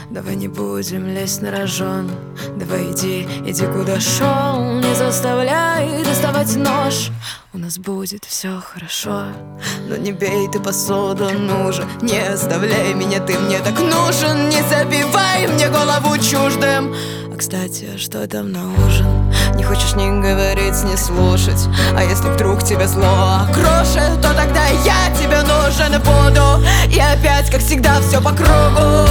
Давай не будем лезть на рожон. Давай иди куда шел. Не заставляй доставать нож. У нас будет все хорошо. Но не бей ты посуду, ну же. Не оставляй меня, ты мне так нужен. Не забивай мне голову чуждым. А кстати, а что там на ужин? Не хочешь ни говорить, ни слушать. А если вдруг тебе зло окрошит, то тогда я тебе нужен буду. И опять, как всегда, все по кругу.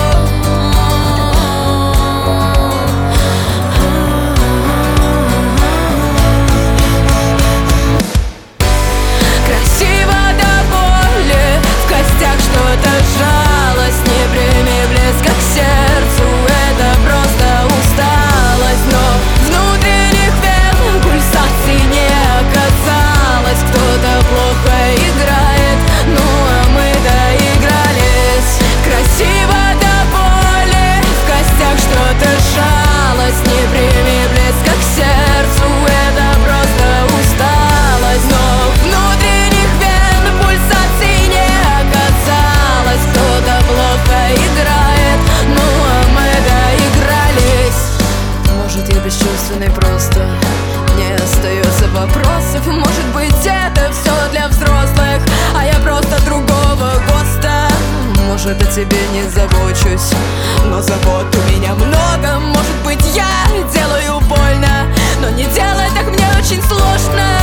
Бесчувственный просто. Не остается вопросов. Может быть, это все для взрослых, а я просто другого ГОСТа. Может, о тебе не забочусь, но забот у меня много. Может быть, я делаю больно, но не делай так, мне очень сложно.